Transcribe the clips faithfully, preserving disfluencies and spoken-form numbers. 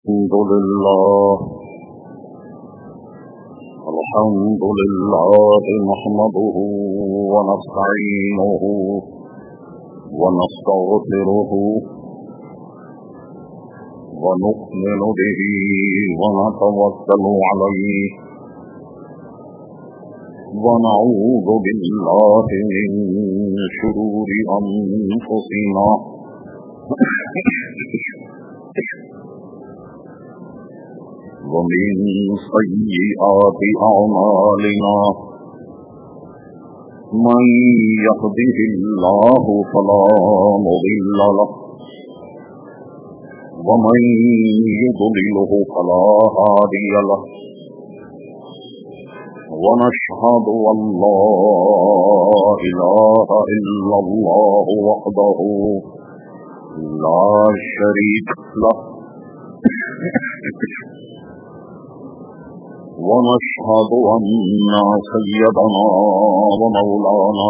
الحمد لله الحمد لله نحمده ونستعينه ونستغفره ونؤمن به ونتوكل عليه ونعوذ بالله من شرور أنفسنا ومن سيئات أعمالنا من يهده الله فلا مضل له ومن يضلله فلا هادي له ونشهد أن لا إله إلا الله وحده لا شريك له ونشهد أن سيدنا ومولانا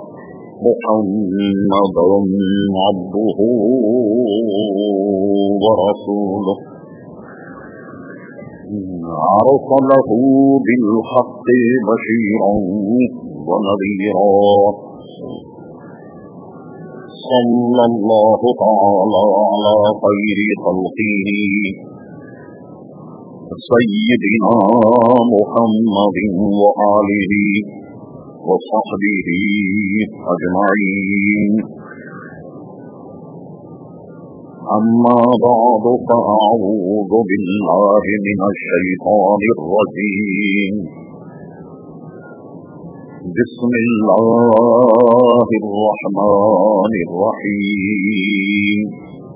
محمدا عبده ورسوله أرسله بالحق بشيرا ونذيرا صلى الله تعالى على خير خلقه سيدنا محمد وآله وصحبه أجمعين أما بعد فأعوذ بالله من الشيطان الرجيم بسم الله الرحمن الرحيم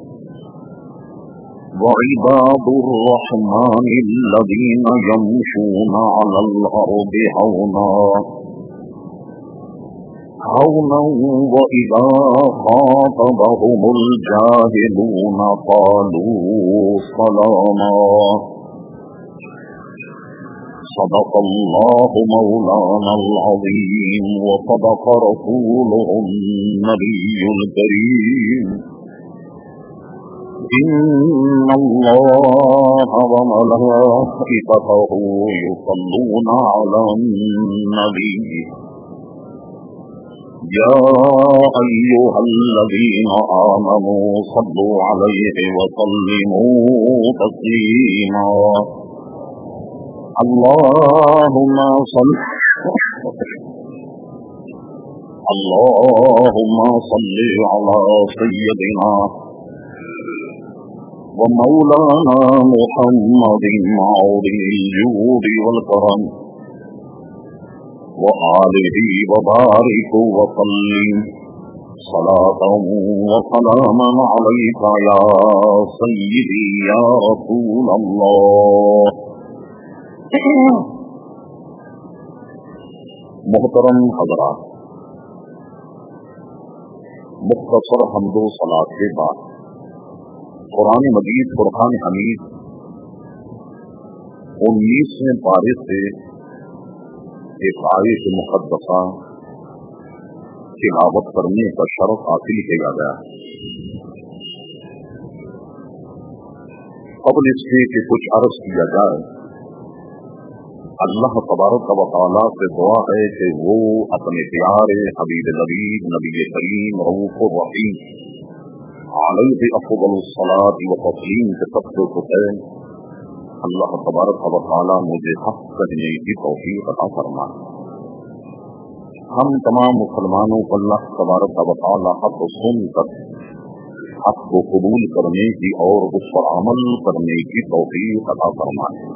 وعباد الرحمن الذين يمشون على الأرض هونا هونا وإذا خاطبهم الجاهلون قالوا سلاما صدق الله مولانا العظيم وصدق رسوله النبي الكريم إن الله وملائكته يصلون على النبي يا أيها الذين آمنوا صلوا عليه وسلموا تسليما اللهم صل اللهم صل على سيدنا ومولانا محمد معظم الجود والكرم وآله وبارك وسلم صلاة وسلاما عليك يا سيدي يا رسول الله. محترم حضرات، مختصر حمد و صلاۃ کے بعد قرآن مجید فرقان حمید انیسویں پارے سے ایک آیت مقدسہ تلاوت کرنے کا شرف حاصل کیا گیا. قبل اس کے کہ کچھ عرض کیا جائے، اللہ تبارک و تعالیٰ سے دعا ہے کہ وہ اپنے پیارے حبیب نبی نبی کریم رؤوف الرحیم علیہ افضل الصلاۃ و تسلیم کے سب سے حسین اللہ تبارک و تعالیٰ مجھے حق کہنے کی توفیق عطا فرمائے. ہم تمام مسلمانوں کو اللہ تبارک و تعالیٰ حق سن کر حق کو قبول کرنے کی اور اس پر عمل کرنے کی توفیق عطا فرمائے.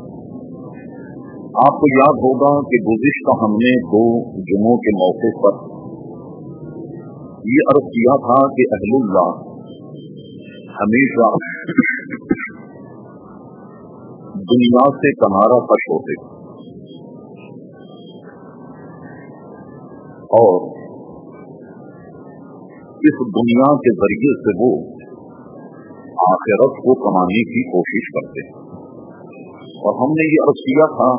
آپ کو یاد ہوگا کہ گزشتہ ہم نے دو جمعوں کے موقع پر یہ عرض کیا تھا کہ اہل اللہ ہمیشہ دنیا سے کنارہ کش ہوتے اور اس دنیا کے ذریعے سے وہ آخرت کو کمانے کی کوشش کرتے. اور ہم نے یہ عرض کیا تھا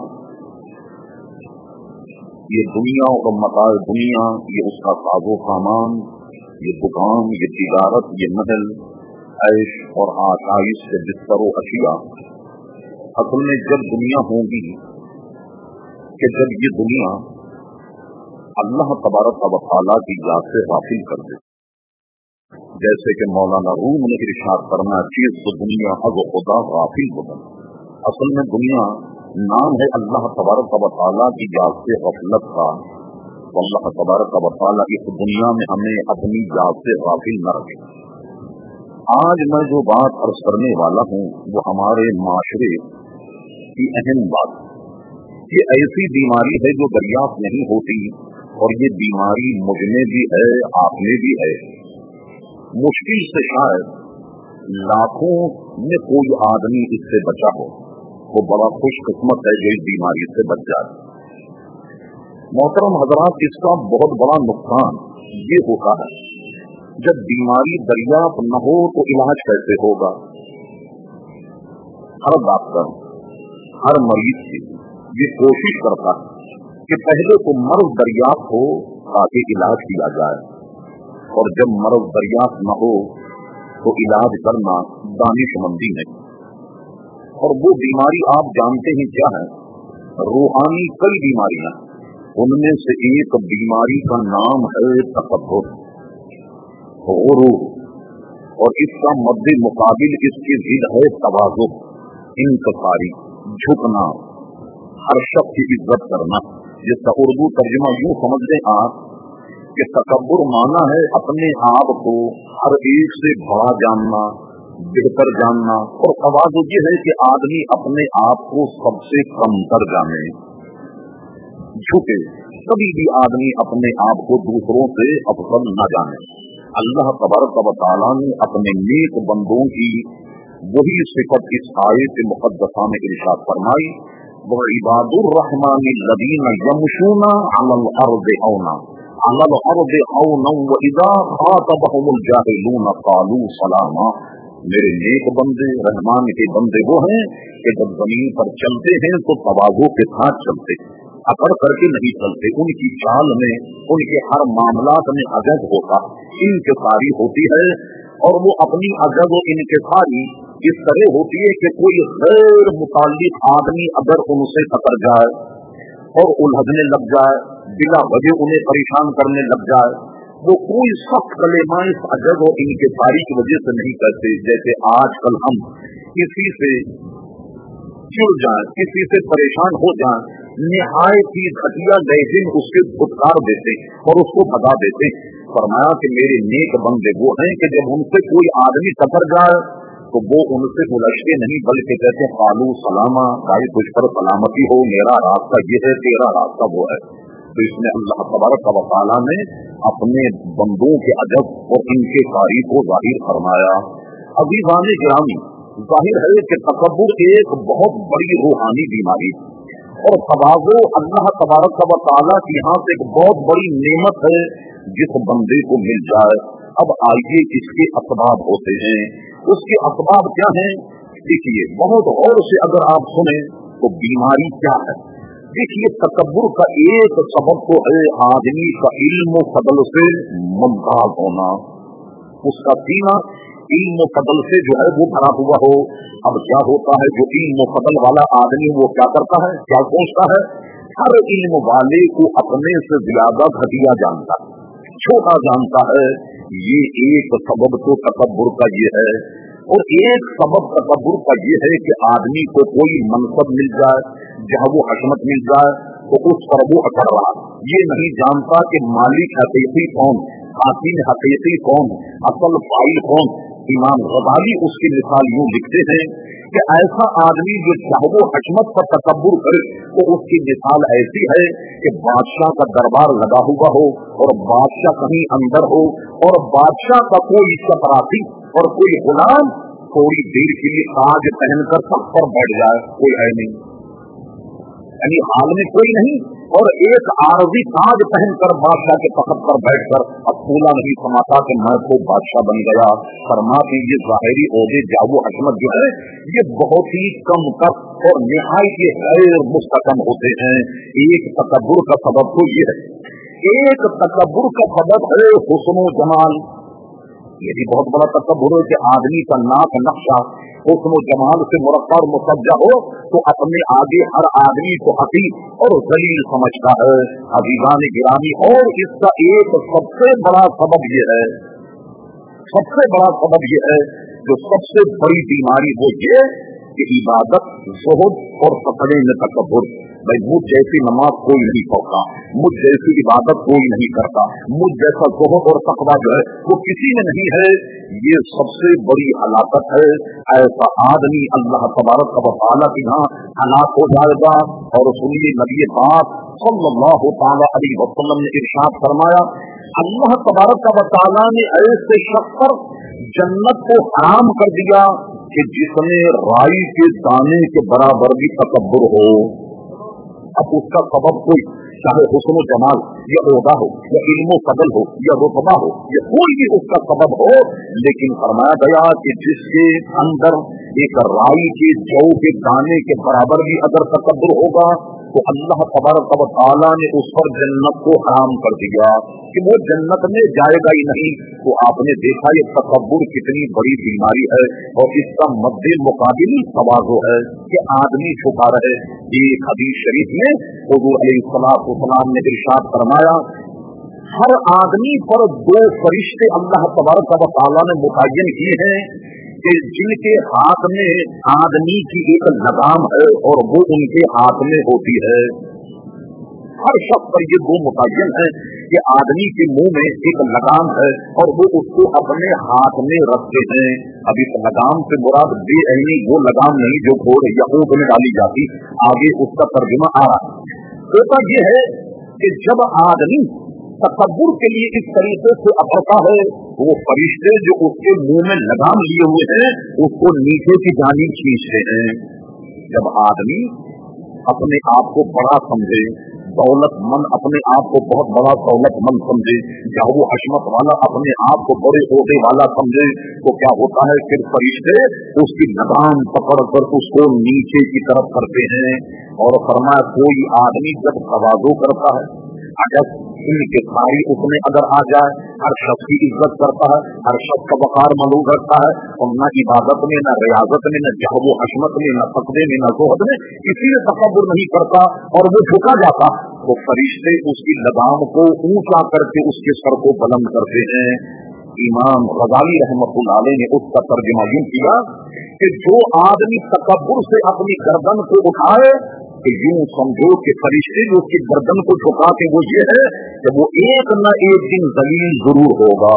یہ دنیا اور متاع دنیا، یہ اس کا ساز و سامان، یہ دکان، یہ تجارت، یہ محل، ऐश और आसाइश से बिस्तर व अशिया, असल में जब दुनिया होगी कि जब ये दुनिया अल्लाह तबारक व तआला की याद से गाफिल कर दे, जैसे कि मौलाना रूम ने इरशाद करना चीज तो दुनिया अग खुदा गाफिल बदन। असल में दुनिया नाम है अल्लाह तबारक व तआला की याद से गफलत का। अल्लाह तबारक व तआला इस दुनिया में हमें अपनी याद से गाफिल न रखे। आज मैं जो बात अर्ज करने वाला हूँ वो हमारे माशरे की अहम बात, ये ऐसी बीमारी है जो दरियाफ्त नहीं होती, और ये बीमारी मुझ में भी है, आप में भी है। मुश्किल से शायद लाखों में कोई आदमी इससे बचा हो, वो बड़ा खुशकिस्मत है जो इस बीमारी से बच जाए। मोहतरम हजरात, इसका बहुत बड़ा नुकसान ये होता है जब बीमारी दरियाफ्त न हो तो इलाज कैसे होगा। हर डॉक्टर, हर मरीज की ये कोशिश करता है कि पहले तो मर्ज दरियाफ्त हो ताकि इलाज किया जाए, और जब मर्ज दरियाफ्त न हो तो इलाज करना दानिशमंदी नहीं। और वो बीमारी आप जानते हैं क्या है? रूहानी कई बीमारियां, उनमें से एक बीमारी का नाम है तकब्बुर, गुरूर, और इसका मद्दे मुकाबिल इसकी जिद है तवाज़ु, इंकसारी, झुकना, हर शख्स की इज्जत करना। जिसका उर्दू तर्जुमा यूं समझ लें आप कि तकब्बुर माना है अपने आप को हर एक से बड़ा जानना, बेहतर जानना, और तवाज़ु ये है कि आदमी अपने आप को सबसे कमतर जाने, झुके, कभी भी आदमी अपने आप को दूसरों से अफजल न जाने। अल्लाह तबारक व तआला ने अपने नेक बंदों की वही सिफत इस आयत मुक़द्दसा में इरशाद फरमाई, व इबादुर रहमान लदीना यमशूना अलल अर्दि हौना अलल अर्दि हौना व इज़ा खातबहुमुल जाहिलून क़ालू सलामा। मेरे नेक बंदे, रहमान के बंदे वो हैं कि जब जमीन पर चलते हैं तो तवाज़ु के साथ चलते, अकड़ करके नहीं चलते। उनकी चाल में, उनके हर मामलात में अजब होता, इंकिसारी होती है, और वो अपनी अजब और इंकिसारी इस तरह होती है कि कोई गैर मुताल्लिक आदमी अगर उनसे टकर जाए और उलझने लग जाए, बिला वजह उन्हें परेशान करने लग जाए, वो कोई सख्त कलेमा इस अजब और इंकिसारी की वजह से नहीं करते। जैसे आजकल हम किसी से चिढ़ जाए, किसी से परेशान हो जाए, निहायत ही घटिया लहजे में उसके फुटकार देते और उसको भगा देते। फरमाया कि मेरे नेक बंदे वो हैं कि जब उनसे कोई आदमी टकर जाए तो वो उनसे उलझते नहीं, बल्कि कहते कालू सलामा, भाई तुझ पर सलामती हो, मेरा रास्ता ये है, तेरा रास्ता वो है। तो इसमें अल्लाह तबारक व तआला ने अपने बंदों के अजब और इनके तारीफ को जाहिर फरमाया। अज़ीज़ान गिरामी, जाहिर है कि तकब्बुर एक बहुत बड़ी रूहानी बीमारी, और तवाज़ु अल्लाह तबारक व तआला के यहाँ से एक बहुत बड़ी नेमत है जिस बंदे को मिल जाए। अब आइए इसके असबाब होते हैं, उसके असबाब क्या हैं? देखिए, बहुत गौर से अगर आप सुने तो बीमारी क्या है। देखिए, तकब्बुर का एक सबब तो है आदमी का इल्म फदल से मुमताज होना, उसका सीना इल्म फदल से जो है वो भरा हुआ हो। अब क्या होता है, जो इल्म फदल वाला आदमी वो क्या करता है, क्या सोचता है? हर इल्म वाले को अपने से ज्यादा घटिया जानता है, छोटा जानता है। ये एक सबब तो तकब्बुर का ये है। और एक सबब तकब्बुर का ये है कि आदमी को कोई मनसब मिल जाए, जहाँ वो हशमत मिल जाए, तो उस पर वो अकड़ रहा, ये नहीं जानता कि मालिक हकीकी कौन, हाकिम हकीकी कौन, असल फाइल कौन। इमाम गज़ाली उसकी मिसाल यूं लिखते हैं कि ऐसा आदमी जो चाहे हशमत पर तकब्बुर करे तो उसकी मिसाल ऐसी है कि बादशाह का दरबार लगा हुआ हो और बादशाह कहीं अंदर हो, और बादशाह का कोई चपरासी और कोई गुलाम थोड़ी देर के लिए ताज पहनकर सब पर बैठ जाए, कोई है नहीं, यानी हाल में कोई नहीं, और एक आरजी ताज पहनकर बादशाह के तख्त पर बैठकर अब फूला नहीं समाता कि मैं तो बादशाह बन गया। फरमाते ये जाहिरी ओहदे जावो हशमत जो है ये बहुत ही कम कप और निहायत गैर मुस्तकम होते हैं। एक तकब्बुर का सबब तो ये है, एक तकब्बुर का सबब है हुस्न व जमाल, یہ بھی بہت بڑا تکبر ہے کہ آدمی کا ناک نقشہ حسن و جمال سے مرقع اور مسجع ہو تو اپنے آگے ہر آدمی کو حقیر اور ذلیل سمجھتا ہے. عزیزان گرامی، اور اس کا ایک سب سے بڑا سبب یہ ہے سب سے بڑا سبب یہ ہے جو سب سے بڑی بیماری وہ یہ کہ عبادت، زہد اور تقوی میں تکبر. بھائی مجھ جیسی نماز کوئی نہیں پڑھتا، مجھ جیسی عبادت کوئی نہیں کرتا، مجھ جیسا زہد اور تقوی جو ہے وہ کسی میں نہیں ہے. یہ سب سے بڑی ہلاکت ہے. ایسا آدمی اللہ تبارک و تعالیٰ کے یہاں ہلاک ہو جائے گا. اور سنیے، نبی پاک صلی اللہ تعالی علیہ وسلم نے ارشاد فرمایا، اللہ تبارک و تعالیٰ نے ایسے شخص پر جنت کو حرام کر دیا کہ جس میں رائی کے دانے کے برابر بھی تکبر ہو. اب اس کا سبب کوئی چاہے حسن و جمال یا عہدہ ہو یا علم و فضل ہو یا رتبہ ہو یا کوئی بھی اس کا سبب ہو، لیکن فرمایا گیا کہ جس کے اندر ایک رائی کے جو کے دانے کے برابر بھی اگر تکبر ہوگا تو اللہ تبارک و تعالیٰ نے اس پر جنت کو حرام کر دیا کہ وہ جنت میں جائے گا ہی نہیں. تو آپ نے دیکھا یہ تکبر کتنی بڑی بیماری ہے، اور اس کا مد مقابل تواضع ہے کہ آدمی چھپا رہے. ایک حدیث شریف میں حضور علیہ الصلوۃ والسلام نے ارشاد فرمایا، ہر آدمی پر دو فرشتے اللہ تبارک و تعالیٰ نے متعین کیے ہیں کہ جن کے ہاتھ میں آدمی کی ایک لگام ہے اور وہ ان کے ہاتھ میں ہوتی ہے. ہر شخص پر یہ دو متعین ہے کہ آدمی کے منہ میں ایک لگام ہے اور وہ اس کو اپنے ہاتھ میں رکھتے ہیں. اب اس لگام سے مراد بے عینی وہ لگام نہیں جو گھوڑ یا اونٹ میں ڈالی جاتی، آگے اس کا ترجمہ آ رہا ہے. ہوتا یہ ہے کہ جب آدمی تکبر کے لیے اس طریقے سے اکڑتا ہے، وہ فرشتے جو اس کے منہ میں لگام لیے ہوئے ہیں اس کو نیچے کی جانب کھینچتے ہیں. جب آدمی اپنے آپ کو بڑا سمجھے، دولت مند اپنے آپ کو بہت بڑا دولت مند سمجھے، یا وہ حشمت والا اپنے آپ کو بڑے عہدے والا سمجھے، تو کیا ہوتا ہے پھر فرشتے اس کی لگام پکڑ کر اس کو نیچے کی طرف کرتے ہیں. اور فرمایا کوئی آدمی جب تواضع کرتا ہے، اگر ان کے ساری اس میں اگر آ جائے، ہر شخص کی عزت کرتا ہے، ہر شخص کا وقار ملوم رکھتا ہے، اور نہ عبادت میں نہ ریاضت میں نہ جہو و حشمت میں نہ تقوی میں نہ زہد میں کسی نے تکبر نہیں کرتا اور وہ جھکا جاتا، تو فرشتے اس کی لگام کو اونچا کر کے اس کے سر کو بلند کرتے ہیں. امام غزالی رحمۃ اللہ علیہ نے اس کا ترجمہ یوں کیا کہ جو آدمی تکبر سے اپنی گردن کو اٹھائے کہ یوں سمجھو کہ فرشتے جو اس کی گردن کو جھکا کے وہ یہ ہے کہ وہ ایک نہ ایک دن ذلیل ضرور ہوگا.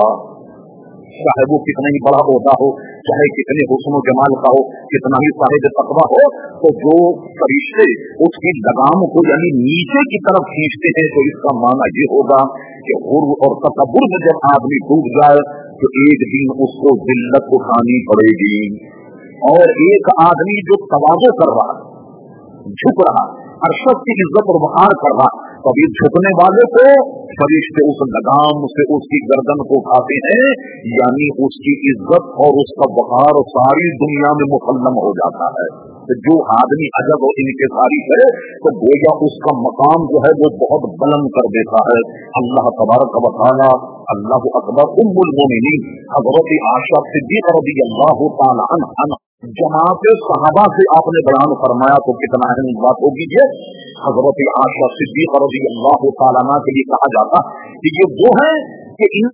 چاہے وہ کتنا ہی بڑا عہدہ ہو، چاہے کتنے حسن و جمال کا ہو، کتنا ہی صاحب تقویٰ ہو، تو جو فرشتے اس کی لگام کو یعنی نیچے کی طرف کھینچتے ہیں تو اس کا معنی یہ ہوگا کہ غرور اور تکبر میں جب آدمی ڈوب جائے تو ایک دن اس کو ذلت اٹھانی پڑے گی. اور ایک آدمی جو تواضع کر رہا جھک رہا، ہر شخص کی عزت اور وقار کر رہا، تو ابھی جھکنے والے کو فرشتے اس لگام سے اس کی گردن کو اٹھاتے ہیں، یعنی اس کی عزت اور اس کا وقار ساری دنیا میں مسلم ہو جاتا ہے. تو جو آدمی عجب اور انکساری کرے تو گویا اس کا مقام جو ہے وہ بہت بلند کر دیتا ہے. اللہ تبارک و تعالی اللہ اکبر. ام المومنین حضرت عائشہ صدیقہ رضی اللہ تعالی عنہا جماعت صحابہ سے آپ نے بیان فرمایا تو کتنا اہم بات ہوگی. یہ حضرت عائشہ صدیقہ رضی اللہ تعالیٰ عنہ کے لیے کہا جاتا کہ یہ وہ ہے کہ ان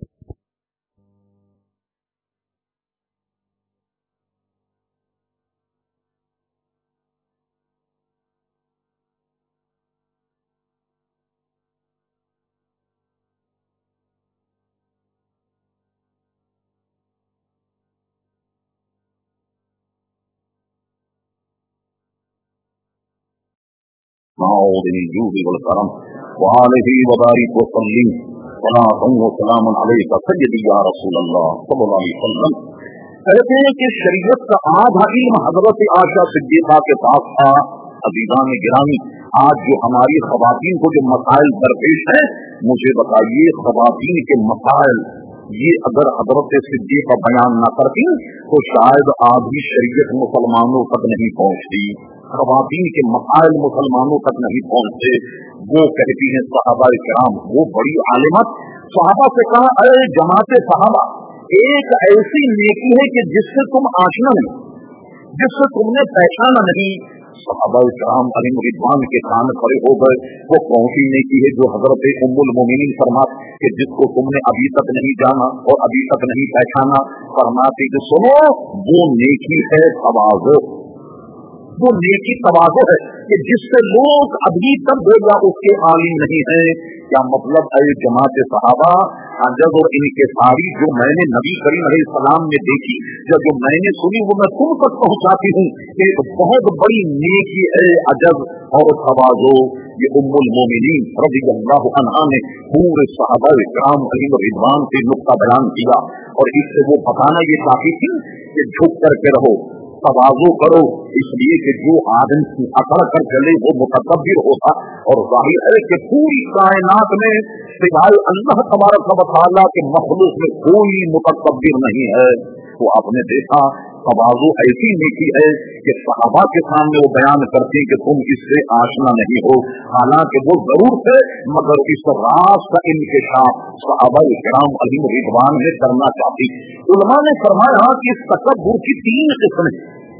والکرم وعلیہ وبارک وسلم صلاۃ وسلام علیک سیدی یا رسول اللہ صلی اللہ علیہ وسلم. کہتے ہیں کہ شریعت کا آدھا علم حضرت عائشہ صدیقہ کے پاس تھا. عزیزان گرامی، آج جو ہماری خواتین کو جو مسائل درپیش ہیں، مجھے بتائیے خواتین کے مسائل یہ اگر حضرت صدیقہ بیان نہ کرتی تو شاید آدھی شریعت مسلمانوں تک نہیں پہنچتی، خواتین کے مسائل مسلمانوں تک نہیں پہنچتے. وہ کہتی ہیں صحابہ کرام، وہ بڑی عالمت صحابہ سے کہا، اے جماعت صحابہ، एक ऐसी नेकी है कि जिससे तुम आशना नहीं, जिससे तुमने पहचाना नहीं। सहाबा इकराम अलैहिम रिदवान के कान खड़े हो गए। वो कौन सी नेकी है जो हजरत उम्मुल मोमिनीन फरमाती कि जिसको तुमने अभी तक नहीं जाना और अभी तक नहीं पहचाना? फरमाती कि सुनो, वो नेकी है तवाज़ो। वो नेकी तवाज़ो है कि जिससे लोग अभी तक बोला उसके आलिम नहीं है। क्या मतलब है जमात सहाबा? जब और इनके सारी जो मैंने नबी करीम अलैहिस्सलाम ने देखी या जो मैंने सुनी वो मैं तुम तक पहुंचाती हूँ। एक बहुत बड़ी नेकी है अजब और तवाज़ो। ये उम्मुल मोमिनीन रज़ियल्लाहु अन्हा ने पूरे सहाबा इकराम अलैहिम रिदवान से नुक्ता बयान किया और इससे वो बताना ये चाहती थी कि झुक करके रहो, तवाज़ो करो, इसलिए कि जो आदमी अकड़ कर चले वो मुतकब्बिर होता। और जाहिर है कि पूरी कायनात में सिवाय अल्लाह तबारक व तआला के मखलूक में कोई मुतकब्बिर नहीं है। तो आपने देखा तवाज़ो ऐसी नेकी है कि सहाबा के सामने वो बयान करती कि तुम इससे आशना नहीं हो। हालांकि वो जरूर थे मगर इस राज का इंकिशाफ सहाबा इकराम अलैहिम रिदवान ने करना चाहती। उलमा ने फरमाया कि इस तकब्बुर की तीन किस्में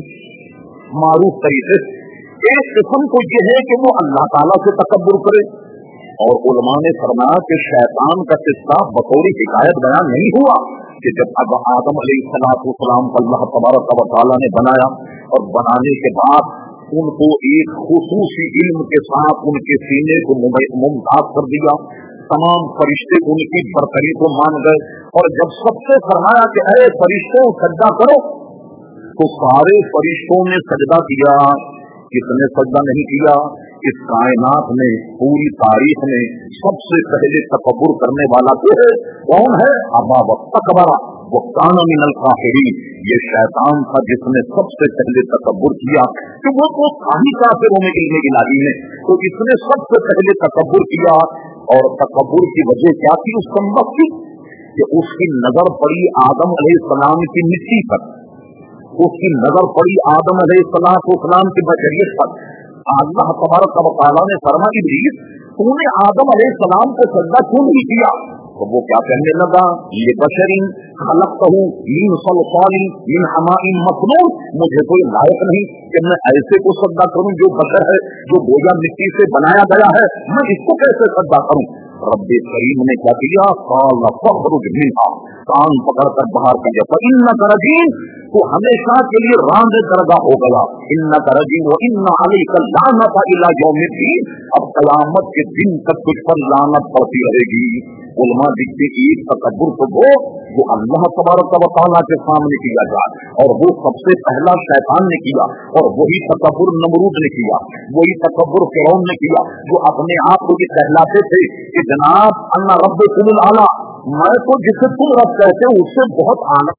मारूफ तरीके। एक किस्म तो ये है कि वो अल्लाह ताला से तकब्बुर करे, और उलमा ने फरमाया कि शैतान का किस्सा बतौर हिकायत बयान नहीं हुआ कि जब अब आदम अलैहिस्सलाम को अल्लाह तबारक व तआला ने बनाया और बनाने के बाद उनको एक खुसूसी इल्म के साथ उनके सीने को मुमताज कर दिया। तमाम फरिश्ते उनकी बरतरी को मान गए और जब सबसे फरमाया कि अरे फरिश्तों सजदा करो, तो सारे फरिश्तों ने सजदा किया। किसने सजदा नहीं किया? इस कायनात में पूरी तारीख में सबसे पहले तकब्बुर करने वाला तो है कौन है? अबा वस्तकबरा वकाना मिनल काफिरीन। ये शैतान था जिसने सबसे पहले तकब्बुर किया कि वो तो खाली काफिरों में इल्म इलाही में, तो इसने सबसे पहले तकब्बुर किया। और तकब्बुर की वजह क्या थी? उस कमबख्त की कि उसकी नजर पड़ी आदम अलैहिस्सलाम की मिट्टी पर, उसकी नजर पड़ी आदम अलैहिस्सलाम की बशरियत पर। अल्लाह तबारक व तआला ने फरमाया इब्लीस तूने आदम अलैहिस्सलाम को सजदा क्यों नहीं किया? तो वो क्या कहने लगा? ये बशरिन खलक़तहू मिन सलसालिन मिन हमाइन मसनून, मुझे कोई लायक नहीं कि मैं ऐसे को सजदा करूं जो बशर है, जो गोया मिट्टी से बनाया गया है, मैं इसको कैसे सजदा करूं? रब्बे करीम ने क्या किया? काल फखरुज मिनहा, कान पकड़कर बाहर किया। तो इन्नका रजीम, तो हमेशा के लिए रांद दरगा हो गया। इन्नका रजीम व इन्ना अलैका लानत इला यौमिद्दीन, अब कयामत के दिन तक तुझ पर लानत पड़ती रहेगी। उलमा दिखते एक तकब्बुर को वो जो अल्लाह तबारक व तआला के सामने किया जाए, और वो सबसे पहला शैतान ने किया, और वही तकब्बुर नमरूद ने किया, वही तकब्बुर फिरौन ने किया जो अपने आप को ये कहलाते थे कि जनाब अन्ना रब्बुकुमुल आला, मैं तो जिसे तुम रब कहते हो उससे बहुत आला।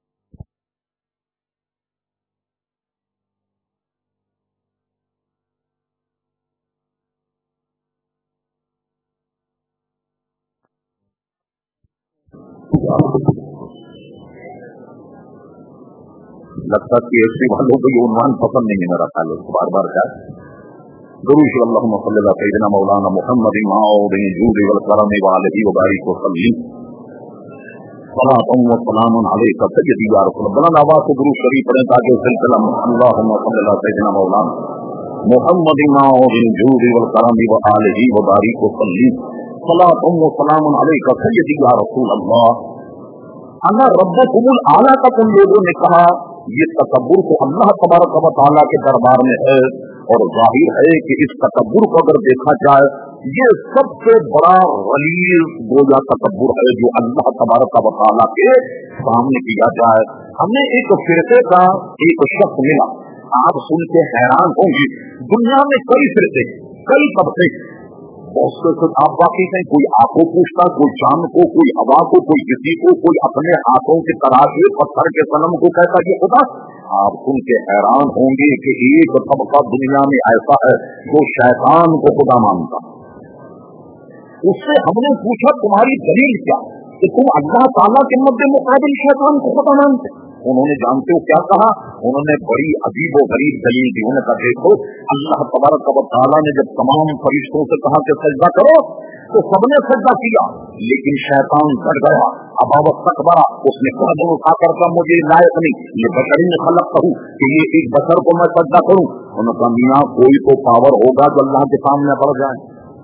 लगता कि ऐसे वालों को ये उन्वान पसंद नहीं है। मेरा ख्याल है बार बार क्या दुरूद अल्लाहुम्मा सल्ली अला सय्यिदिना मौलाना मुहम्मदिन मौदिन जूदि वल करम व आलिहि व बारिक व सल्लिम सलातुन व सलामुन अलैका सय्यदी या रसूल अल्लाह। बुलंद आवाज से दुरूद शरीफ पढ़ें ताकि सिलसिला अल्लाहुम्मा सल्ली अला सय्यिदिना मौलाना मुहम्मदिन मौदिन जूदि वल करम व आलिहि व बारिक व सल्लिम सलातुन व सलामुन अलैका सय्यदी या रसूल अल्लाह। अन्ना रब्बुकुमुल आला का तुम लोगों ने कहा, ये तकब्बुर को अल्लाह तबारक व तआला के दरबार में है। और जाहिर है कि इस तकब्बुर को अगर देखा जाए ये सबसे बड़ा गलीज़ गोया तकब्बुर है जो अल्लाह तबारक व तआला के सामने किया जाए। हमें एक फिरके का एक शख्स मिला, आप सुन के हैरान होंगे। दुनिया में कई फिरके, कई तबके, बहुत से आप वाकई हैं, कोई आपको पूछता, कोई चांद को, कोई हवा को, कोई किसी को, कोई अपने हाथों के तराशे पत्थर के सनम को कहता ये खुदा। आप सुन के हैरान होंगे कि एक तबका दुनिया में ऐसा है जो शैतान को खुदा मानता। उससे हमने पूछा तुम्हारी दलील क्या कि तुम अल्लाह ताला के मद्दे मुकाबिल शैतान को खुदा मानते? उन्होंने जानते हो क्या कहा? उन्होंने बड़ी अजीब व गरीब दलील दी। उन्होंने कहा देखो अल्लाह तबारक व तआला ने जब तमाम फरिश्तों से कहा कि सजदा करो, تو सबने सजदा किया, लेकिन शैतान डर गया, अबा वस्तकबरा, उसने कदम उठा कर कहा मुझे लायक नहीं, ये बशरी में खलक कहूँ कि ये एक बशर को मैं सजदा करूँ। उन्होंने कहा मियाँ कोई तो पावर होगा जो अल्लाह के सामने पड़ जाए,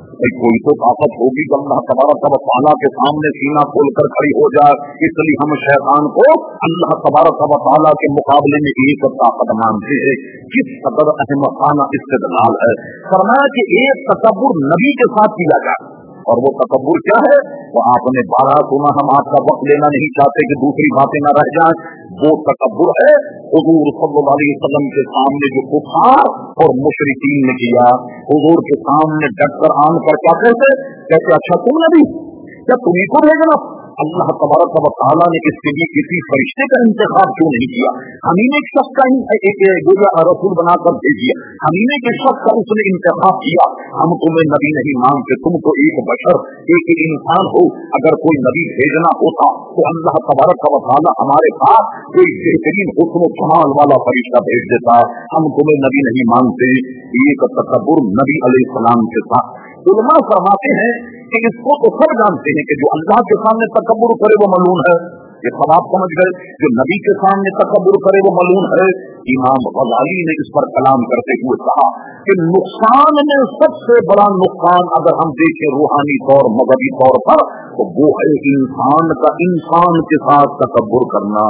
कोई तो ताकत होगी जो अल्लाह तबारक व तआला के सामने सीना खोलकर खड़ी हो जाए, इसलिए हम शैतान को अल्लाह तबारक व तआला के मुकाबले में एक ताकत मानते हैं। किस कदर अहमकाना इस्तेदलाल है। फरमाया कि एक तकब्बुर नबी के साथ किया जाए, और वो तकब्बुर क्या है वो आपने बारह सुना, हम आपका वक्त लेना नहीं चाहते कि दूसरी बातें न रह जाएं। वो तकब्बुर है हुजूर सल्लल्लाहु अलैहि वसल्लम के सामने जो कुफार और मुशरिकीन ने किया, हुजूर के सामने डटकर आन कर क्या कहते कहते अच्छा तुम नबी, क्या तुम्ही को भेजना? अल्लाह तबारक व तआला ने इसके लिए किसी फरिश्ते का इंतखाब क्यों नहीं किया? हम ही ने एक शख्स का एक गोया रसूल बनाकर भेज दिया, हम ही ने एक शख्स का उसने इंतखाब किया। हम तुम्हें नबी नहीं मानते, तुम तो एक बशर एक इंसान हो। अगर कोई नबी भेजना होता तो अल्लाह तबारक व तआला हमारे पास कोई बेहतरीन हुस्न कमाल वाला फरिश्ता भेज देता। हम तुम्हें नबी नहीं मानते, एक तकब्बुर नबी अलैहिस्सलाम के साथ। उलमा फरमाते हैं कि इसको तो सब जानते हैं कि जो अल्लाह के सामने तकब्बुर करे वो मलून है, ये सब आप समझ गए। जो नबी के सामने तकब्बुर करे वो मलून है। इमाम गजाली ने इस पर कलाम करते हुए कहा कि नुकसान में सबसे बड़ा नुकसान अगर हम देखें रूहानी तौर मजहबी तौर पर तो वो है इंसान का इंसान के साथ तकब्बुर करना।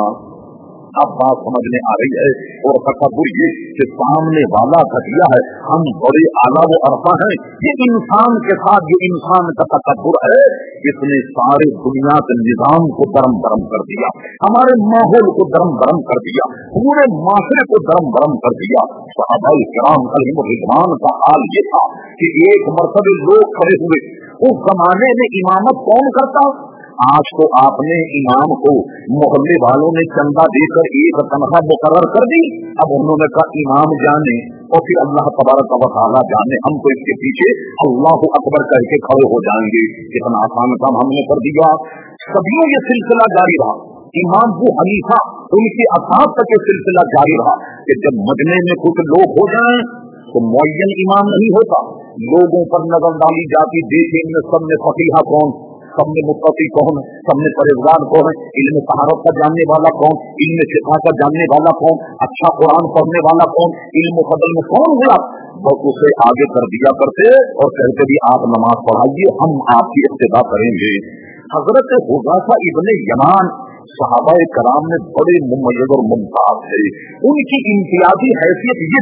अब बात समझने आ रही है। और तकब्बुर ये कि सामने वाला घटिया है, हम बड़े आला व अरफा हैं, ये इंसान के साथ जो इंसान का तकब्बुर है इसने सारे दुनिया के निजाम को दरम बरम कर दिया, हमारे माहौल को दरम बरम कर दिया, पूरे माशरे को दरम बरम कर दिया। सहाबाए किराम अलैहिम रिज़वान का हाल ये था कि एक मरतबे लोग खड़े हुए, उस जमाने में इमामत कौन करता? आज तो आपने इमाम को मोहल्ले वालों ने चंदा देकर एक तनख्वाह मुकर्रर कर दी। अब उन्होंने कहा इमाम जाने और फिर अल्लाह तबारक व तआला जाने, हम तो इसके पीछे अल्लाह अकबर करके खड़े हो जाएंगे। कितना आसान काम हमने कर दिया। सदियों ये सिलसिला जारी रहा। इमाम अबू हनीफा उनके असाब तक ये सिलसिला जारी रहा कि जब मजमे में कुछ लोग हो जाएं तो मुअय्यन इमाम नहीं होता, लोगों पर नजर डाली जाती, देखे इनमें सब में फकीहा कौन, सब में मुत्तकी कौन, सब में परहेजगार कौन, इल्म तहारत का जानने वाला कौन, इल्म फिक़ह का जानने वाला कौन, अच्छा कुरान पढ़ने वाला कौन, इल्म फजल में कौन हुआ, बस उसे आगे कर दिया करते और कहते भी आप नमाज पढ़ाइए, हम आपकी इब्तिदा करेंगे। हजरत हुज़ैफा इब्ने यमान सहाबाए कराम में बड़े मुमय्यज़ और मुमताज थे। उनकी इम्तियाजी हैसियत ये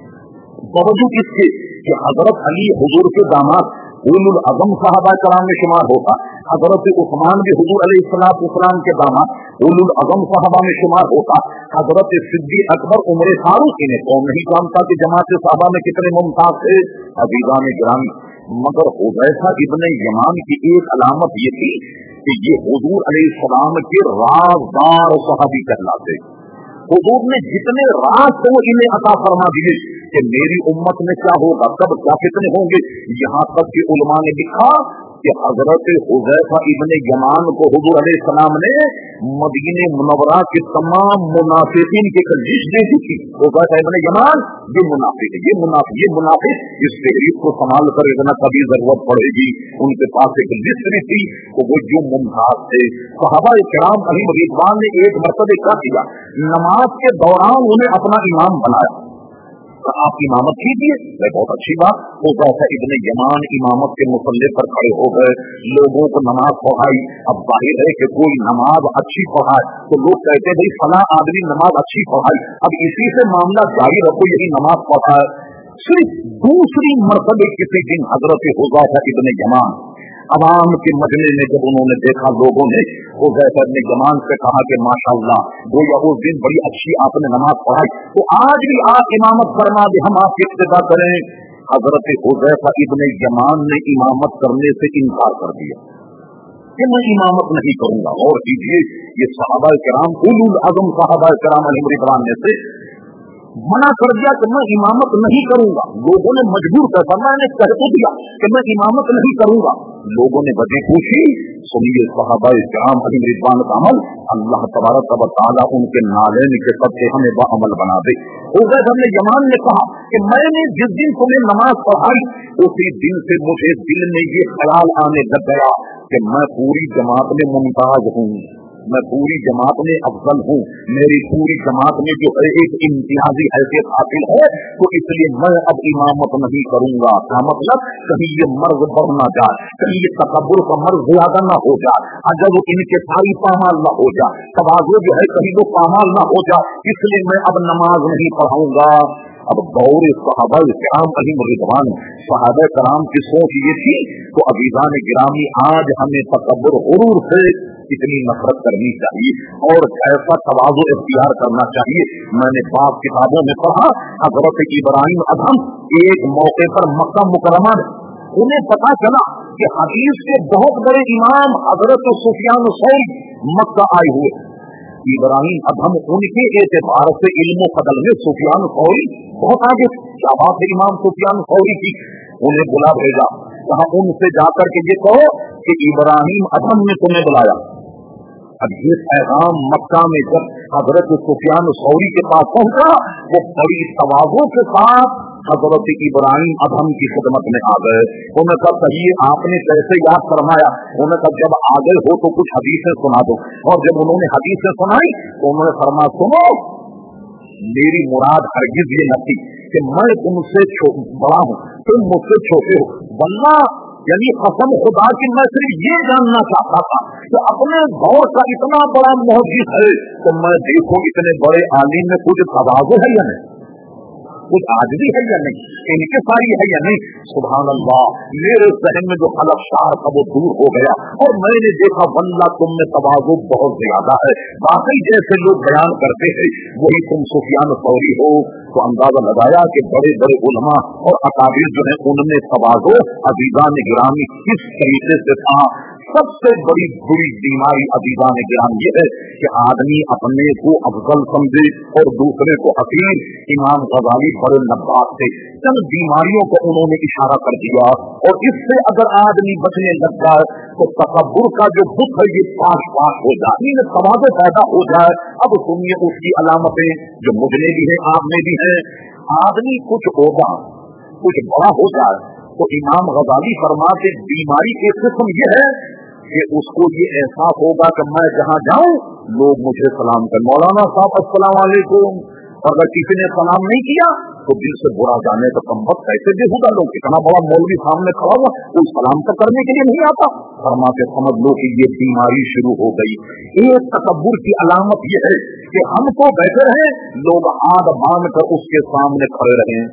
बावजूद इसके कि हजरत अली हुजूर के दामाद उलुल अज़म सहाबा कराम में शुमार होता, हजरत उस्मान भी हुजूर अलैहिस्सलाम के दामाद उलुल अज़म सहाबा में शुमार होता, हजरत सिद्दीक़ अकबर उमर फारूक इन्हें कौन नहीं जानता कि जमात सहाबा में कितने मुमताज थे। अज़ीज़ान गिरामी, मगर हुज़ैफा इब्ने यमान की एक अलामत ये थी कि ये हुजूर अलैहिस्सलाम के राज़दार सहाबी कहलाते। हुजूर ने जितने राज थे वो इन्हें अता फरमा दिए कि मेरी उम्मत में क्या होगा, कब क्या कितने होंगे। यहाँ तक कि उलमा ने लिखा कि हजरत हुज़ैफा इब्ने यमान को हुजूर अलैहिस्सलाम ने मदीने मुनव्वरा के तमाम मुनाफिकीन की एक लिस्ट दे दी थी। हुज़ैफा इब्ने यमान ये मुनाफिक ये मुनाफिक ये मुनाफिक इस तहरीक को संभाल कर इतना कभी जरूरत पड़ेगी। उनके पास एक लिस्ट भी थी, तो वो जो मुमताज थे। सहाबा किराम अलैहिम रिज़वान ने एक मरतबे क्या किया, नमाज के दौरान उन्हें अपना इमाम बनाया, तो आप इमामत कीजिए। बहुत अच्छी बात। हुज़ैफा इब्ने यमान इमामत के मुसल्ले पर खड़े हो गए, लोगों को नमाज पढ़ाई। अब जाहिर है कि कोई नमाज अच्छी पढ़ाए तो लोग कहते भाई फला आदमी नमाज अच्छी पढ़ाई, अब इसी से मामला जारी रखो, यही नमाज पढ़ाए। सिर्फ दूसरी मरतबे किसी दिन हजरत हुज़ैफा इब्ने यमान अवाम के मजमे में जब उन्होंने देखा, लोगों ने हुज़ैफा इब्ने यमान से कहा कि माशाअल्लाह गोया उस दिन बड़ी अच्छी आपने नमाज पढ़ाई, तो आज भी आप इमामत फरमा दे, हम आपकी इब्तिदा करें। हजरत हुज़ैफा इब्ने यमान ने इमामत करने से इनकार कर दिया कि मैं इमामत नहीं करूंगा। और कीजिए, ये सहाबा किराम उलुल अज़म सहाबा किराम अलैहिम रिज़वान में से منع کر دیا کہ میں امامت نہیں کروں گا. لوگوں نے مجبور کر دیا, میں نے کہہ تو دیا کہ میں امامت نہیں کروں گا. لوگوں نے وجہ پوچھی. سنیے صحابہ کرام علیہم رضوان کا عمل, اللہ تبارک و تعالیٰ ان کے نالین کے سب سے ہمیں بعمل بنا دے. حذیفہ بن یمان نے کہا کہ میں نے جس دن تمہیں نماز پڑھائی اسی دن سے مجھے دل میں یہ خیال آنے لگ گیا کہ میں پوری جماعت میں ممتاز ہوں, میں پوری جماعت میں افضل ہوں, میری پوری جماعت میں جو ہے ایک امتیازی حیثیت حاصل ہے, تو اس لیے میں اب امامت نہیں کروں گا. کیا مطلب؟ کہیں یہ مرض بڑھ نہ جائے, کہیں یہ تکبر کا مرض زیادہ نہ ہو جائے, اگر وہ ان کے ساری پامال نہ ہو جائے, تواضع جو ہے کہیں وہ پامال نہ ہو جائے, اس لیے میں اب نماز نہیں پڑھاؤں گا. اب دور صحابہ کرام علیہم رضوان, صحابہ کرام کی سوچ یہ تھی. تو عزیزان گرامی, آج ہمیں تکبر غرور سے اتنی نفرت کرنی چاہیے اور ایسا تواضع اختیار کرنا چاہیے. میں نے بعض کتابوں میں پڑھا, حضرت ابراہیم ادہم ایک موقع پر مکہ مکرمہ میں انہیں پتا چلا کہ حدیث کے بہت بڑے امام حضرت سفیان ثوری مکہ آئے ہوئے. ابراہیم ادہم ان کے اعتبار سے علم و فضل میں سفیان ثوری بہت آگے. کیا بات ہے امام سفیان ثوری کی. انہیں بلا بھیجا, کہا ان سے جا کر کے یہ کہو کہ ابراہیم ادہم نے تمہیں بلایا. اب یہ پیغام مکہ میں جب حضرت سفیان ثوری کے پاس پہنچا, وہ بڑی تواضع کے ساتھ حضرت ابراہیم ادہم کی خدمت میں آ گئے. انہوں نے کہا کہیے آپ نے کیسے یاد فرمایا؟ انہوں نے کہا جب آ گئے ہو تو کچھ حدیثیں سنا دو. اور جب انہوں نے حدیثیں سنائی تو انہوں نے فرمایا سنو, میری مراد ہرگز یہ نہ تھی کہ میں تم سے بڑا ہوں, تم مجھ سے چھوٹے ہو. واللہ یعنی قسم خدا کی میں صرف یہ جاننا چاہتا تھا کہ اپنے دور کا اتنا بڑا محدث ہے تو میں دیکھوں اتنے بڑے عالم میں کچھ تواضع ہے یا نہیں, کچھ عاجزی ہے یا نہیں, انکساری ہے یا نہیں. سبحان اللہ, میرے ذہن میں جو خلفشار تھا وہ دور ہو گیا اور میں نے دیکھا واللہ تم میں تواضع بہت زیادہ ہے. باقی جیسے لوگ بیان کرتے ہیں وہی تم سفیان ثوری ہو. تو اندازہ لگایا کہ بڑے بڑے علماء اور اکابر جو ہیں ان میں تواضع عزیزان گرامی کس طریقے سے تھا. سب سے بڑی بری بیماری عزیزان گرامی یہ ہے کہ آدمی اپنے کو افضل سمجھے اور دوسرے کو حقیر. امام غزالی بڑے نبات تھے, چند بیماریوں کو انہوں نے اشارہ کر دیا اور اس سے اگر آدمی بچنے لگ جائے تو تکبر کا جو بت ہے یہ پاش پاش ہو جائے, تواضع پیدا ہو جائے. اب سنیے اس کی علامتیں جو مجھ میں بھی ہیں آپ میں بھی ہیں. آدمی کچھ ہوگا, کچھ بڑا ہو جائے تو امام غزالی فرماتے بیماری کی قسم یہ ہے کہ اس کو یہ احساس ہوگا کہ میں جہاں جاؤں لوگ مجھے سلام کریں, مولانا صاحب السلام علیکم. اگر کسی نے سلام نہیں کیا تو دل سے برا جانے کا کمبخت کیسے بے ہوگا, لوگ اتنا بڑا مولوی سامنے کھڑا ہوا کوئی سلام تو کرنے کے لیے نہیں آتا. فرماتے سمجھ لو کہ یہ بیماری شروع ہو گئی. ایک تکبر کی علامت یہ ہے کہ ہم تو بیٹھے رہے, لوگ ہاتھ باندھ کر اس کے سامنے کھڑے رہے.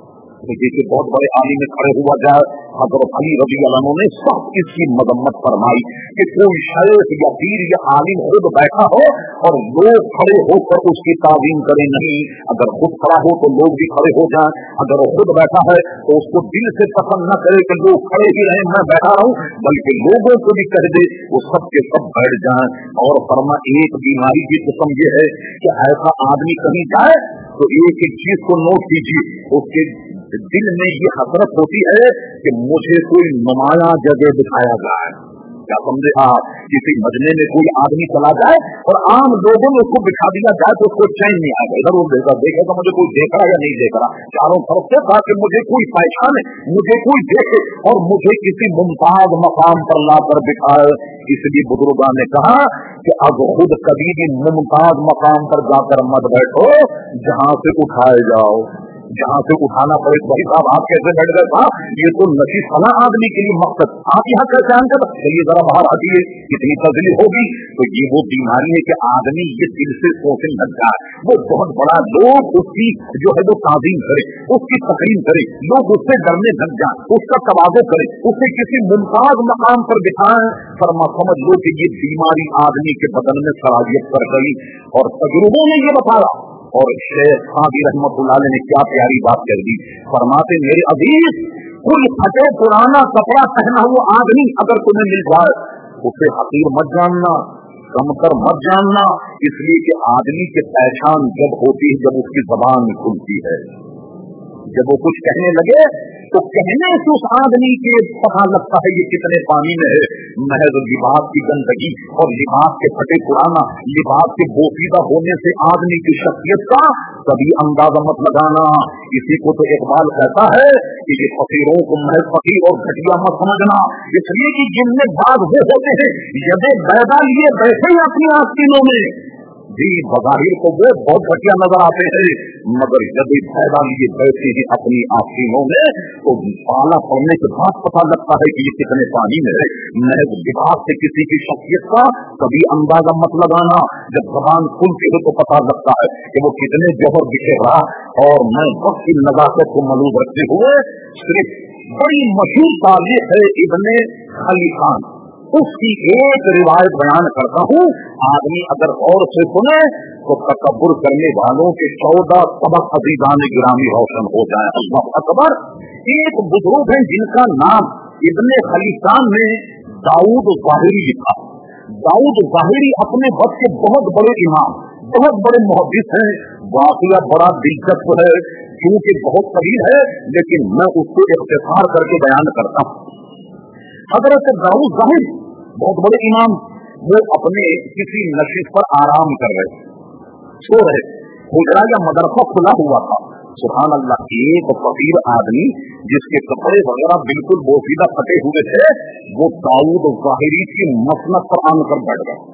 جیسے بہت بڑے عالم میں کھڑے ہوا جائے, حضرت علی رضی اللہ عنہ نے سخت اس کی مذمت فرمائی کہ کوئی شیخ یا پیر یا عالم خود بیٹھا ہو اور لوگ کھڑے ہو کر اس کی تعظیم کریں نہیں. اگر خود کھڑا ہو تو لوگ بھی کھڑے ہو جائیں, اگر وہ خود بیٹھا ہے تو اس کو دل سے پسند نہ کرے کہ لوگ کھڑے ہی رہیں میں بیٹھا رہوں, بلکہ لوگوں کو بھی کہہ دے وہ سب کے سب بیٹھ جائیں. اور فرما ایک بیماری کی قسم یہ ہے کہ ایسا آدمی کہیں جائے تو ایک ایک چیز کو نوٹ کیجیے, اس کے دل میں یہ حسرت ہوتی ہے کہ مجھے کوئی نمایاں جگہ دکھایا جائے. کیا سمجھے آپ, کسی مجمع میں کوئی آدمی چلا جائے اور عام لوگوں میں اس کو بٹھا دیا جائے تو اس کو چین نہیں آئے گا, ادھر وہ دیکھا دیکھے گا مجھے کوئی دیکھ رہا یا نہیں دیکھ رہا, چاروں طرف سے تھا کہ مجھے کوئی پہچانے, مجھے کوئی دیکھے اور مجھے کسی ممتاز مقام پر لا کر بٹھائے. اس لیے بزرگان نے کہا کہ اب خود کبھی بھی ممتاز مقام پر جا کر مت بیٹھو جہاں سے اٹھائے جاؤ, جہاں سے اٹھانا پڑے. بھائی صاحب آپ کیسے بیٹھ گئے صاحب, یہ تو نصیب فلاں آدمی کے لیے مقصد, آپ یہاں کیسے آن کر چلیے ذرا باہر ہٹیے, کتنی تبدیلی ہوگی. تو یہ وہ بیماری ہے کہ آدمی یہ دل سے سوچنے لگ جائے وہ بہت بڑا, لوگ اس کی جو ہے وہ تعظیم کرے, اس کی تقریم کرے, لوگ اس سے ڈرنے لگ جائیں, اس کا تواضع کرے, اسے کسی ممتاز مقام پر بٹھائیں. فرما سمجھ لو کہ یہ بیماری آدمی کے بدن میں سرایت کر گئی. اور تجربوں نے یہ بتایا, اور شیخ صادی رحمت اللہ علیہ نے کیا پیاری بات کر دی. فرماتے میرے عزیز کوئی پھٹے پرانا کپڑا پہنا ہوا آدمی اگر تمہیں مل جائے اسے حقیر مت جاننا, कम कर मत जानना, इसलिए कि आदमी की पहचान जब होती है जब उसकी जबान खुलती है। जब वो कुछ कहने लगे तो कहने से उस आदमी के पता लगता है ये कितने पानी में है। महज लिबास की गंदगी और लिबास के फटे पुराना, लिबास के बोसीदा होने से आदमी की शख्सियत का कभी अंदाजा मत लगाना। इसी को तो इकबाल कहता है कि ये फकीरों को महज फकीर और घटिया मत समझना, इसलिए कि जिनमें बाद वो होते हैं यदि बैदा लिए बैठे ही अपनी आस्तीनों में जी, बज़ाहिर को वो बहुत घटिया नजर आते हैं, मगर यदि फायदा लिए बैठे ही अपनी आस्तीनों में तो पाला पड़ने के बाद पता लगता है कि ये कितने पानी में है। महज लिबास से किसी की शख्सियत का कभी अंदाजा मत लगाना, जब जबान खुलती है तो पता लगता है कि वो कितने जौहर बिखेर रहा। और मैं वक्त की नजाकत को मलूब रखते हुए सिर्फ बड़ी मशहूर तारीख है इब्ने खलीखान, उसकी एक रिवायत बयान करता हूँ। आदमी अगर और से सुने तो तकब्बुर करने वालों के चौदह सबक अज़ीज़ान गिरामी रोशन हो जाए। अल्लाह अकबर। एक बुजुर्ग है जिनका नाम इब्ने खलीखान ने दाऊद ज़ाहिरी लिखा। दाऊद ज़ाहिरी अपने वक्त के बहुत बड़े इमाम, बहुत बड़े मुहद्दिस हैं। वाक़या बड़ा दिलचस्प है, क्योंकि बहुत तवील है, लेकिन मैं उसको इख्तिसार करके बयान करता हूँ। हज़रत दाऊद ज़ाहिरी बहुत बड़े इमाम, वो अपने किसी नशिश पर आराम कर रहे, सो रहे, हुजरा या मदरसा खुला हुआ था। सुभान अल्लाह। एक फकीर आदमी जिसके कपड़े वगैरह बिल्कुल बोसीदा फटे हुए थे, वो दाऊद ज़ाहिरी की मसनद पर आकर बैठ गया।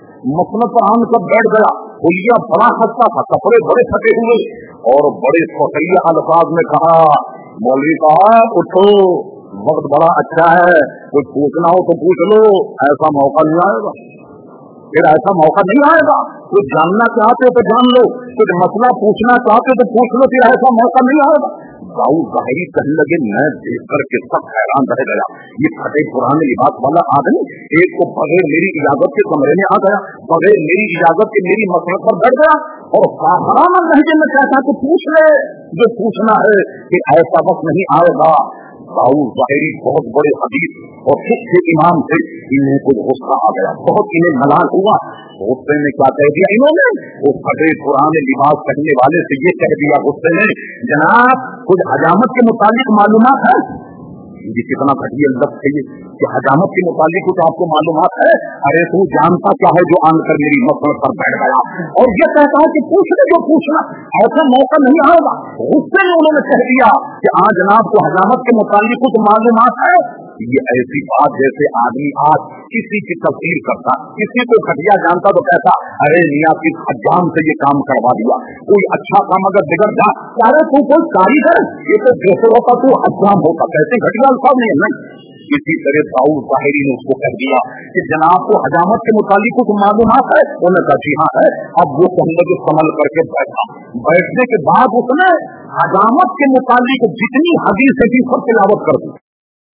मसनद पर आकर बैठ गया, हुलिया बड़ा खस्ता था, कपड़े बड़े फटे हुए, और बड़े फकीर अल्फाज में कहा, मौलवी साहब उठो, वक्त बड़ा अच्छा है, कुछ पूछना हो तो पूछ लो, ऐसा मौका नहीं आएगा, फिर ऐसा मौका नहीं आएगा। कुछ जानना चाहते हो तो जान लो, कुछ मसला पूछना चाहते हो तो पूछ लो, फिर ऐसा मौका नहीं आएगा। दाऊद ज़ाहिरी कहने लगे, मैं देख करके सब हैरान रह गया, ये फटे पुराने लिबास वाला आदमी एक तो बगैर मेरी इजाजत के कमरे में आ गया, बगैर मेरी इजाजत के मेरी मसलत पर बैठ गया, और साधारण लहजे में कहता कि पूछ ले जो पूछना है, कि ऐसा वक्त नहीं आएगा। दाऊद ज़ाहिरी बहुत बड़े हदीस और फिक्र के इमाम थे, इन्हें कुछ गुस्सा आ गया, बहुत इन्हें मलाल हुआ। गुस्से में क्या कह दिया इन्होंने, वो फटे पुराने लिबास पहनने वाले से ये कह दिया गुस्से में, जनाब कुछ हजामत के मुतालिक मालूमात है? ये कितना घटिया लफ्ज़ है ये, कि हजामत के मुतालिक कुछ आपको मालूमात है? अरे तू जानता क्या है जो आनकर मेरी मसलत पर बैठ गया, और ये कहता है कि पूछ ले जो पूछना, ऐसा मौका नहीं आएगा। गुस्से में उन्होंने कह दिया कि हाँ जनाब को हजामत के मुतालिक कुछ मालूमात है। ये ऐसी बात जैसे आदमी आज किसी की तफसीर करता, किसी को घटिया जानता तो कहता, अरे मियां किस हजाम से ये काम करवा दिया, कोई अच्छा काम अगर बिगड़ जा, अरे तू कोई कारीगर, ये तो जैसे होता तू हजाम होता, कैसे घटिया अल्फाज नहीं है। इसी तरह दाऊद ज़ाहिरी ने उसको कह दिया कि जनाब को हजामत के मुतालिक कुछ मालूमात है? उन्होंने कहा जी हाँ है। अब वो कहने लगे संभल करके बैठा, बैठने के बाद उसने हजामत के मुतालिक जितनी हदीसें थी सब तिलावत कर दी।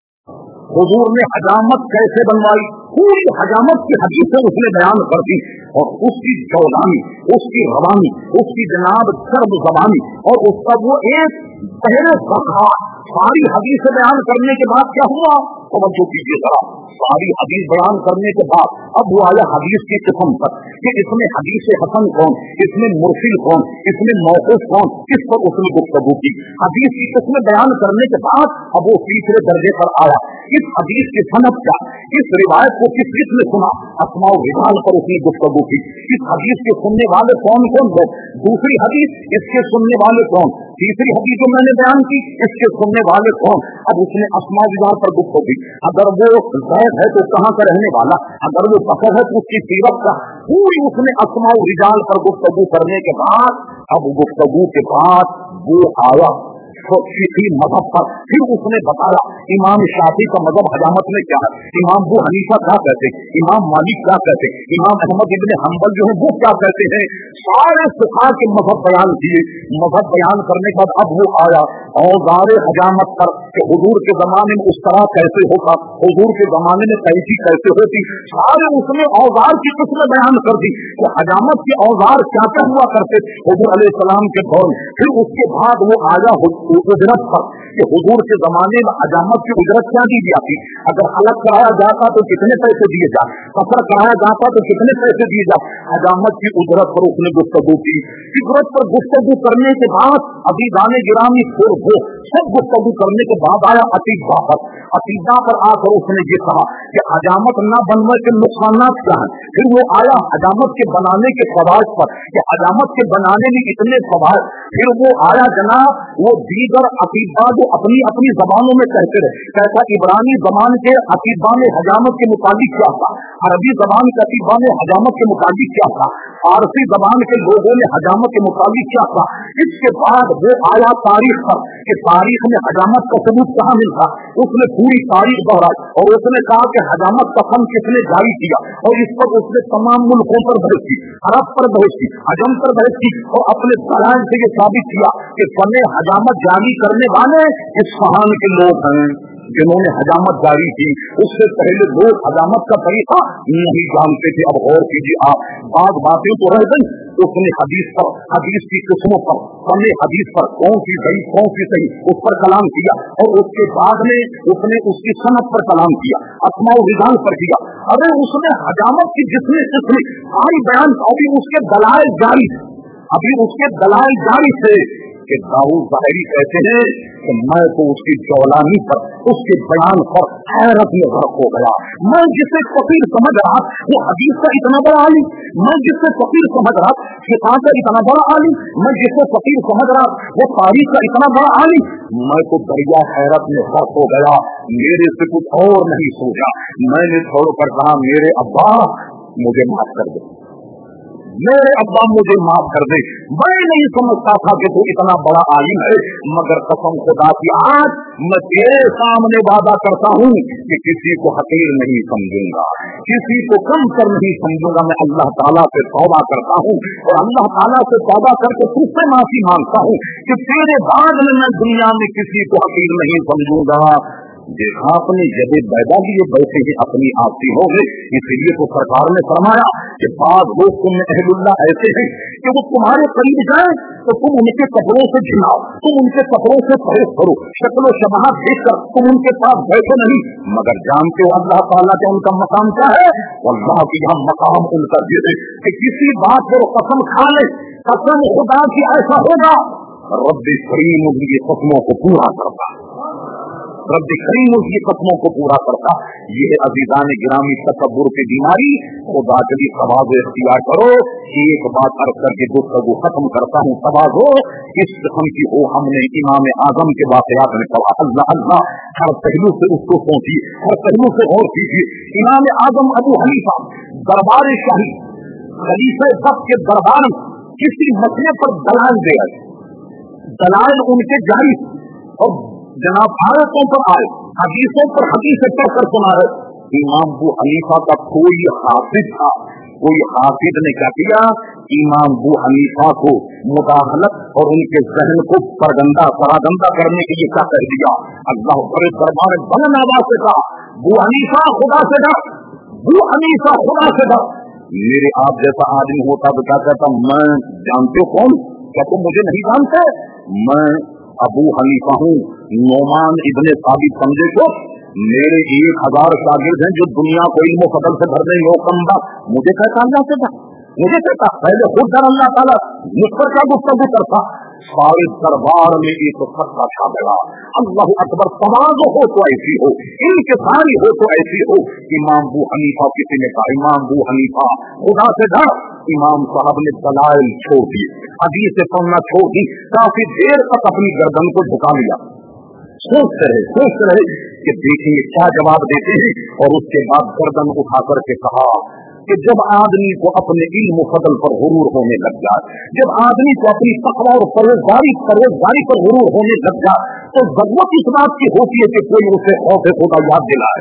हुजूर ने हजामत कैसे बनवाई, पूरी हजामत की हदीसें उसने बयान कर दी, और उसकी जौलानी, उसकी रवानी, उसकी जनाब सर्द जबानी, और उसका वो एक पहले सखा, सारी हदीसें बयान करने के बाद क्या हुआ, तवज्जो कीजिए जरा, सारी हदीस बयान करने के बाद अब वो आया हदीस की किस्म तक, कि इसमें हदीस हसन कौन, इसमें मुरसिल कौन, इसमें मौकूफ कौन, किस पर उसने गुफ्तगू की। हदीस की किस्में बयान करने के बाद अब वो तीसरे दर्जे पर आया, इस हदीस की सनद क्या, इस रिवायत को किस किसने सुना, अस्मा व रिजाल पर उसने गुफ्तगू की। इस हदीस के सुनने वाले कौन कौन थे, दूसरी हदीस इसके सुनने वाले कौन, तीसरी हदीस जो मैंने बयान की इसके सुनने वाले कौन। अब उसने अस्मा व रिजाल पर गुफ्तगू की, अगर वो ज़ैद है तो कहाँ का रहने वाला, अगर वो बकर है तो उसकी सीरत का, पूरी उसने अस्मा व रिजाल पर गुफ्तगू करने के बाद, अब गुफ्तगू के बाद वो आया फिक़ही मज़हब पर, फिर उसने बताया इमाम शाफी का मज़हब हजामत में क्या है, इमाम अबू हनीफा क्या कहते, इमाम मालिक क्या कहते, इमाम अहमद इब्ने हंबल जो है वो क्या कहते हैं, सारे फुक़हा के मज़हब बयान किए। मज़हब बयान करने के बाद अब वो आया औज़ार हजामत पर, कि हुजूर के जमाने में उस तरह कैसे होता, हुजूर के जमाने में कैसी कैसे होती, सारे उसने औज़ार की किस्में बयान कर दी कि हजामत के औज़ार क्या क्या हुआ करते हुजूर अलैहिस्सलाम के दौर में। फिर उसके बाद वो आया اجرت پر کہ حضور کے زمانے میں حجامت کی اجرت کیا دی جاتی, اگر حلق کرایا جاتا تو کتنے پیسے دیے جاتے, قصر کرایا جاتا تو کتنے پیسے دیے جاتے. حجامت کی اجرت پر اس نے گفتگو کی. اجرت پر گفتگو کرنے کے بعد ابھی دانے گرامی پھر وہ سب گفتگو کرنے کے بعد آیا عتیقہ پر. عتیقہ پر آ کر اس نے یہ کہا کہ حجامت نہ بننے کے نقصانات کیا ہیں. پھر وہ آیا حجامت کے بنانے کے فوائد پر کہ حجامت کے بنانے میں اتنے فوائد. پھر وہ آیا جناب وہ دیگر عقیدہ جو اپنی اپنی زبانوں میں کہتے رہے. کیسا عبرانی زبان کے عقیدہ میں حجامت کے متعلق کیا تھا, عربی زبان کے عقیدہ میں حجامت کے متعلق کیا تھا, فارسی زبان کے لوگوں نے حجامت کے متعلق کیا تھا. اس کے بعد وہ آیا تاریخ پر کہ تاریخ میں حجامت کا ثبوت کہاں ملتا. اس نے پوری تاریخ دہرائی اور اس نے کہا کہ حجامت کا فن کس نے جاری کیا, اور اس پر اس نے تمام ملکوں پر بحث کی, عرب پر بحث کی, عجم پر بحث کی, اور اپنے دلائل سے یہ ثابت کیا کہ فن حجامت جاری کرنے والے اصفہان کے لوگ ہیں جنہوں نے حجامت جاری کی. اس سے پہلے لوگ حجامت کا طریقہ نہیں جانتے تھے. اب غور کیجیے آپ, بعض باتیں تو رہ گئی. اس نے حدیث پر, حدیث کی قسموں پر, فن حدیث پر کون سی صحیح کون سی صحیح اس پر کلام کیا, اور اس کے بعد میں اس نے اس کی صنعت پر کلام کیا, اسماء و رجال پر کیا. ارے اس نے حجامت کی جتنی قسم ساری بیان, ابھی اس کے دلائل جاری ابھی اس کے دلائل جاری تھے کہ داؤد ظاہری کہتے ہیں کہ میں تو اس کی جولانی پر, اس کے بیان پر حیرت میں غرق ہو گیا. میں جسے فقیر سمجھ رہا وہ حدیث کا اتنا بڑا عالم, میں جسے فقیر سمجھ رہا فقہ کا اتنا بڑا عالم, میں جسے فقیر سمجھ رہا وہ تاریخ کا اتنا بڑا عالم, میں تو دریا حیرت میں غرق ہو گیا. میرے سے کچھ اور نہیں سوچا. میں نے چھوڑ کر کہا میرے ابا مجھے معاف کر دے, میرے ابا مجھے معاف کر دے. میں نہیں سمجھتا تھا کہ تو اتنا بڑا عالم ہے, مگر قسم خدا کی آج میں تیرے سامنے وعدہ کرتا ہوں کہ کسی کو حقیر نہیں سمجھوں گا, کسی کو کم کر نہیں سمجھوں گا. میں اللہ تعالیٰ سے توبہ کرتا ہوں اور اللہ تعالیٰ سے توبہ کر کے تجھ سے معافی مانگتا ہوں کہ تیرے بعد میں میں دنیا میں کسی کو حقیر نہیں سمجھوں گا. دیکھا اپنے جب پیدا لیے بیٹھے ہی اپنی آپسی ہو گئے. اسی لیے تو سرکار نے فرمایا کہ بعض لوگ تم میں اہل اللہ ایسے ہیں کہ وہ تمہارے قریب جائیں تو تم ان کے کپڑوں سے جھلاؤ, تم ان کے کپڑوں سے پرہیز کرو, شکل و شباہت دیکھ کر تم ان کے پاس بیٹھے نہیں, مگر جانتے ہو اللہ تعالیٰ کا ان کا مقام کیا ہے. اللہ کی یہاں مقام ان کا یہ ہے کہ کسی بات پر قسم کھا لے, قسم خدا کی ایسا ہوگا رب کریم ان کی قسموں کو پورا کرتا, رب کریم اس کی قسموں کو پورا کرتا. یہ عزیزان گرامی تکبر کی بیماری, خدا کے لیے تواضع اختیار کرو. ایک بات عرض کر کے گفتگو ختم کرتا ہوں. تواضع اس قسم کی ہو, ہم نے امام اعظم کے واقعات میں کہا اللہ اللہ ہر پہلو سے اس کو پہنچی, ہر پہلو سے غور کیجیے. امام اعظم ابو حنیفہ دربار شاہی خلیفہ وقت کے دربار کسی مسئلے پر دلائل دے آئے, دلائل ان کے جاری اور جناب آیتوں پر آئے, حدیثوں پر حدیثیں پڑھ کر سنا رہے. امام ابو حنیفہ کا کوئی حافظ تھا, کوئی حافظ نے کیا کیا, امام ابو حنیفہ کو مداخلت اور ان کے ذہن کو پرگندہ پراگندہ کرنے کے لیے کیا کہہ دیا. اللہ بڑے دربار بلند آواز سے کہا ابو حنیفہ خدا سے ڈر, ابو حنیفہ خدا سے ڈر. میرے آپ جیسا آدمی ہوتا تو کیا کہتا, میں جانتے ہو کون, کیا تم مجھے نہیں جانتے, میں ابو حنیفہ ہوں, نعمان ابن ثابت سمجھے کو, میرے ایک ہزار شاگرد ہیں جو دنیا کو علم و فضل سے بھر دیں گے. کمبا مجھے کہتا اللہ سے ڈر, مجھے کہتا پہلے خود ڈر اللہ تعالیٰ مجھ پر کیا گفتگو کرتا. سارے دربار میں ایک خطہ چھا گیا, اللہ اکبر. تواضع ہو تو ایسی ہو, ان کے ساری ہو تو ایسی ہو. امام ابو حنیفہ کسی نے کہا امام ابو حنیفہ خدا سے ڈر. امام صاحب نے دلائل چھوڑ دی, حدیث پڑھنا چھوڑ دی, کافی دیر تک اپنی گردن کو جھکا لیا, سوچتے رہے سوچتے رہے کہ دیکھیں گے کیا جواب دیتے ہیں. اور اس کے بعد گردن اٹھا کر کے کہا کہ جب آدمی کو اپنے علم و فضل پر غرور ہونے لگ جائے, جب آدمی کو اپنی تقوی اور پرہیزگاری پرہیزگاری پر غرور ہونے لگ جائے, تو ضرورت اس بات کی ہوتی ہے کہ کوئی اسے خوف خدا یاد دلائے.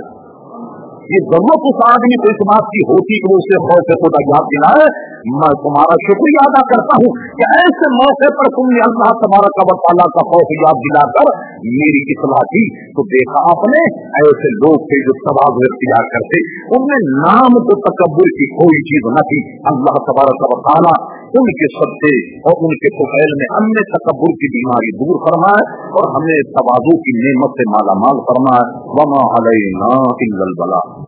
یہ ضرورت اس آدمی کو اس بات کی ہوتی کہ وہ اسے خوف خدا یاد دلائے. میں تمہارا شکریہ ادا کرتا ہوں کہ ایسے موقع پر تم نے اللہ تبارک و تعالیٰ کا خوف یاد دلا کر میری اصلاح کی. تو دیکھا آپ نے ایسے لوگ تھے جو تواضع اختیار کرتے, ان میں نام تو تکبر کی کوئی چیز نہ تھی. اللہ تبارک و تعالیٰ उनके सदक़े और उनके तुफैल में हमने तकब्बुर की बीमारी दूर फरमाए और हमें तवाज़ु की नेमत से माला माल फरमाए। वमा अलैना इल्लल बलाग।